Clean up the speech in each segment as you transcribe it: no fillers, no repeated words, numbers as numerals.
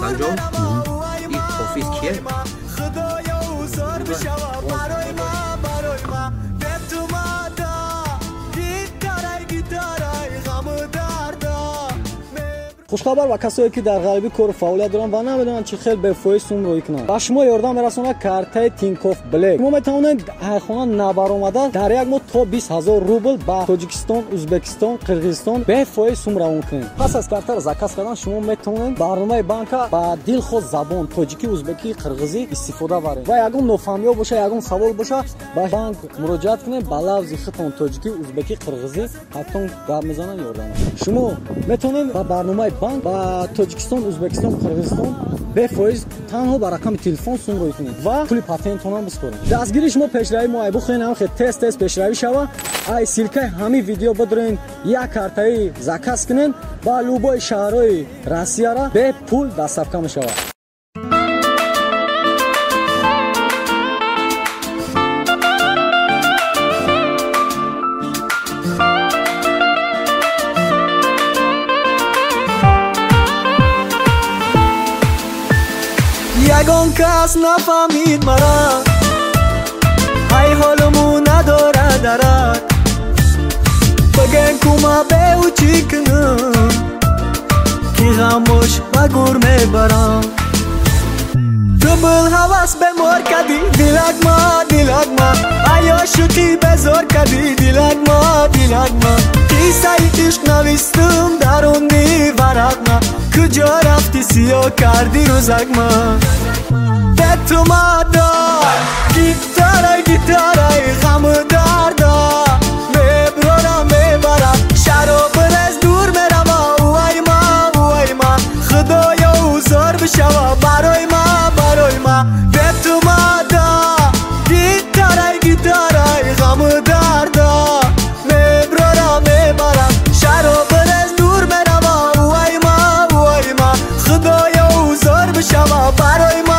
حسن جان این حافظ کیه؟ خوشخبر و کسایی که در غربی کار فعالیت دارن و نمیدونن چی خیلی به فوی سوم روی کنن با شما یاردم میرسونه کارت تینکوف بلک. شما میتونید خانه نبرآمده در یک ماه تا 20000 روبل با تاجیکستان، ازبکستان، قرقیزستان به فوی سوم روان کنید. پس از کارت را زکات کردن شما میتونید برنامه بانک با دل خود زبان تاجیکی، ازبکی، قرقیزی استفاده برید و یگون نفهمی باشه یگون سوال باشه با بانک مراجعه کنید با لفظ خودتون تاجیکی، ازبکی، قرقیزی حتما گپ میزنن یاردم. شما میتونید با برنامه بانک با تاجیکستان، ازبکستان، قرقیزستان به فایز تنها با رقم تلفن سوم روی کنید و پول پاتنت هم بسپارید. دستگیری شما پیشروی ما بخونید خیلی تست پیشروی شوه. ای سیلکه همین ویدیو بدرین یک کارتای زکات کنین با لوگوی شهرهای روسیه را به پول دستیابی میشوه. یگان کس نفهمید مرا ای حالمو نداره درک بگن کما به او چی کنم کی خاموش و گور میبرم تو بل حواس به مور کدی دیلک ما آیا شکی بزار کدی دیلک ما قیصه عشق نویستم دروندی ورق ما کجا رفتی سیاه کردی روزک ما به تو مادر گیتارای غم دردا میبرم شهر و برز دور میرم اوای ما خدایا اوزار بشوا برای ما به تو مادر گیتارای غم دردا میبرم شهر و برز دور میرم اوای ما خدایا اوزار بشوا برای ما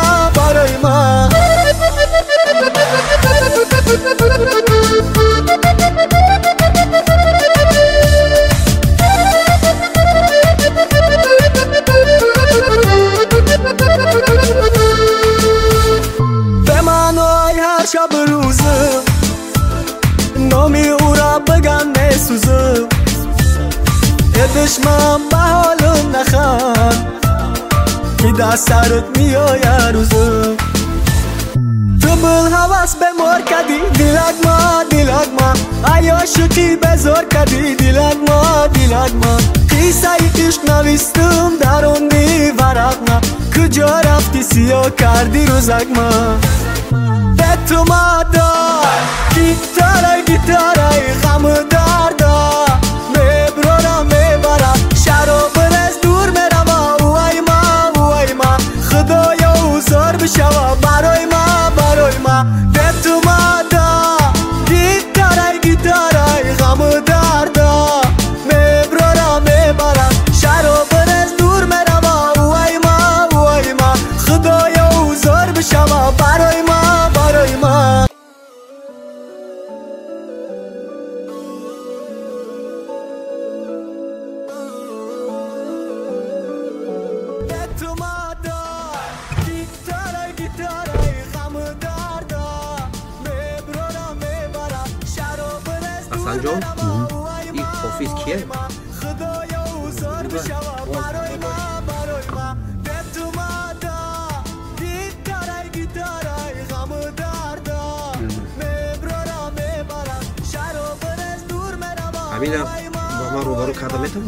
به منای هر شب روزم نامی او را بگم میسوزم دشمن به حالم نخند که دست سرت میای روزم تو بل حواس به مور کدی دیلک ما آیا شکی بزار کدی دیلک ما قیصه عشق نویستم دروندی ورق ما کجا رفتی سیاه کردی روزک ما به تو مادر گیتارای غم دردا میبرم شهر و برز دور میرم اوای ما خدایا اوزار بشوا برای ما به تو مادر گیتارای غم دردا میبرم شهر و برز دور میرم اوای ما خدایا اوزار بشوا برای ما حسن جان این حافظ کیه؟ همینم با من روبرو کرده میتونم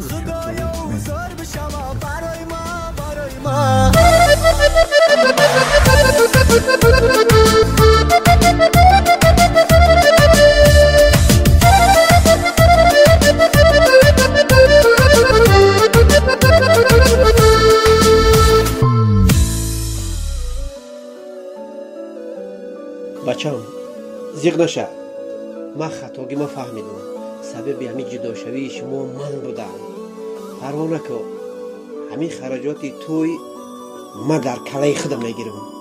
بچه‌م زیغ نشه. من خطاگی ما فهمیدم سبب همین جدا شوی شما من بودم. پروا نکن، همین خراجات توی ما در کلای خودم میگیرم.